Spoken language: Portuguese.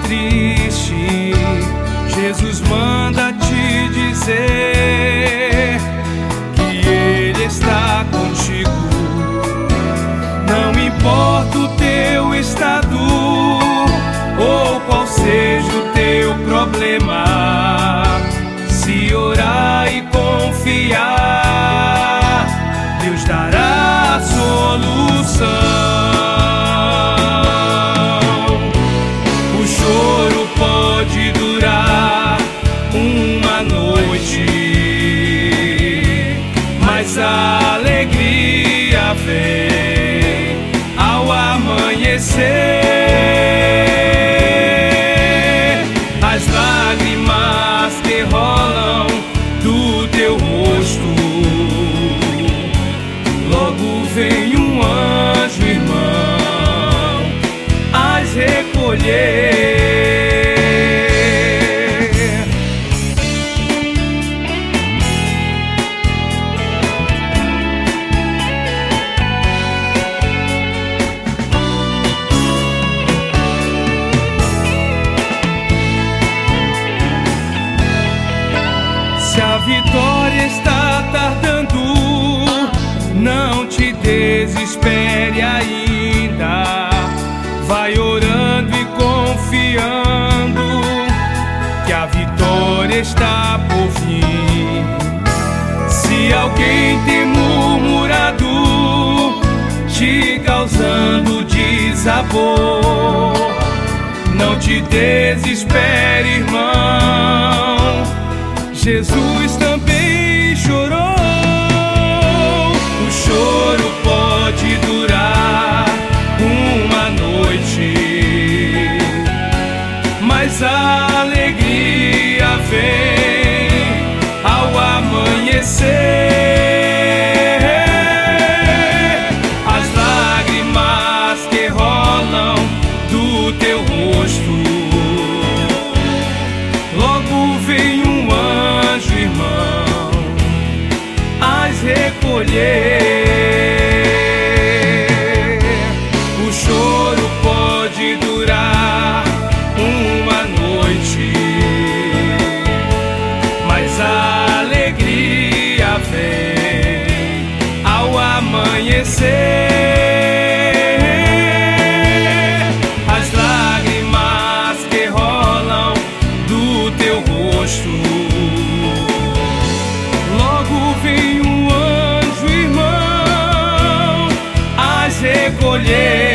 triste, Jesus manda te dizer que Ele está contigo. Não importa o teu estado ou qual seja o teu problema, se orar e confiar, Deus dará a solução. O choro pode durar uma noite, mas a alegria vem ao amanhecer. As lágrimas que rolam do teu rosto, logo vem um anjo, irmão, as recolher. Se a vitória está tardando, não te desespere ainda. Vai orando e confiando que a vitória está por vir. Se alguém tem murmurado, te causando desabor, não te desespere, irmão. Jesus também chorou. O choro pode durar uma noite, mas a alegria vem ao amanhecer. As lágrimas que rolam do teu rosto, logo vem um anjo, irmão, as recolher. O choro pode durar uma noite, mas a alegria vem ao amanhecer. As lágrimas que rolam do teu rosto, logo vem um anjo, irmão, as recolher.